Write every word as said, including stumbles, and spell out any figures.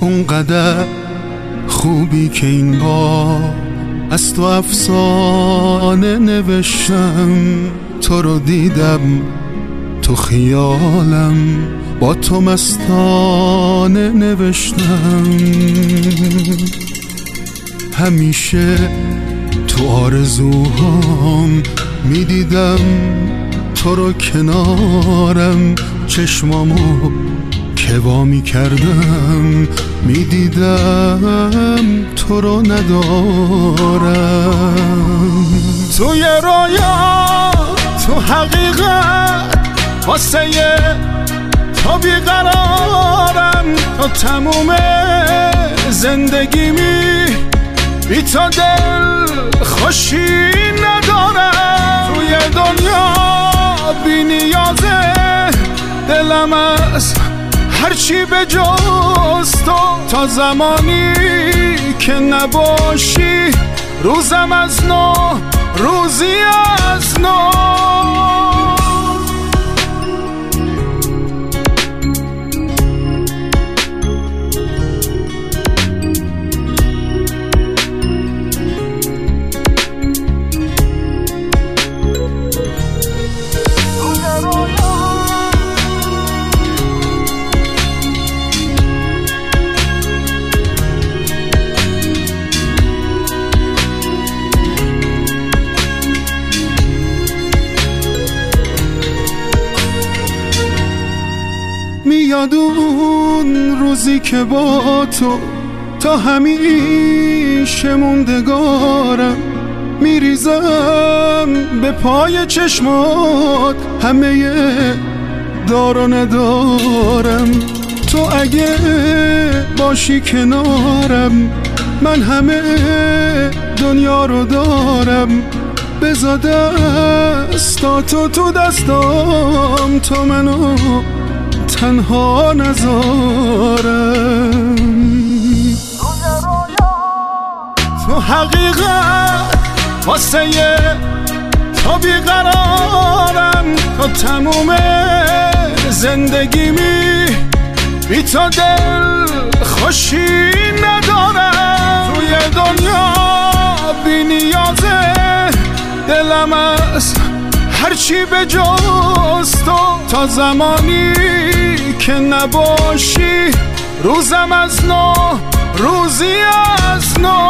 اونقدر خوبی که این بار از تو افسانه نوشتم، تو رو دیدم تو خیالم، با تو مستانه نوشتم. همیشه تو آرزوهام میدیدم تو رو کنارم، چشمامو که وا میکردم میدیدم تو رو ندارم. توی رویا تو حقیقت واسه تو بیقرارم، تا تموم زندگیمی بی تو دل خوشی ندارم. توی دنیا بی نیازه دلم از هرچی به جز تو، تا زمانی که نباشی روزم از نو روزی از نو. میاد اون روزی که با تو تا همیشه موندگارم، میریزم به پای چشمات همه دار و ندارم. تو اگه باشی کنارم من همه دنیا رو دارم، بذار دستاتو تو دستام تا منو تنها نذارم. تو حقیقت واسه تو بیقرارم، تا تموم زندگیمی بی تو دل خوشی ندارم. توی دنیا بی نیازه دلم از هرچی به جز تو، تا زمانی که نباشی روزم از نو روزی از نو.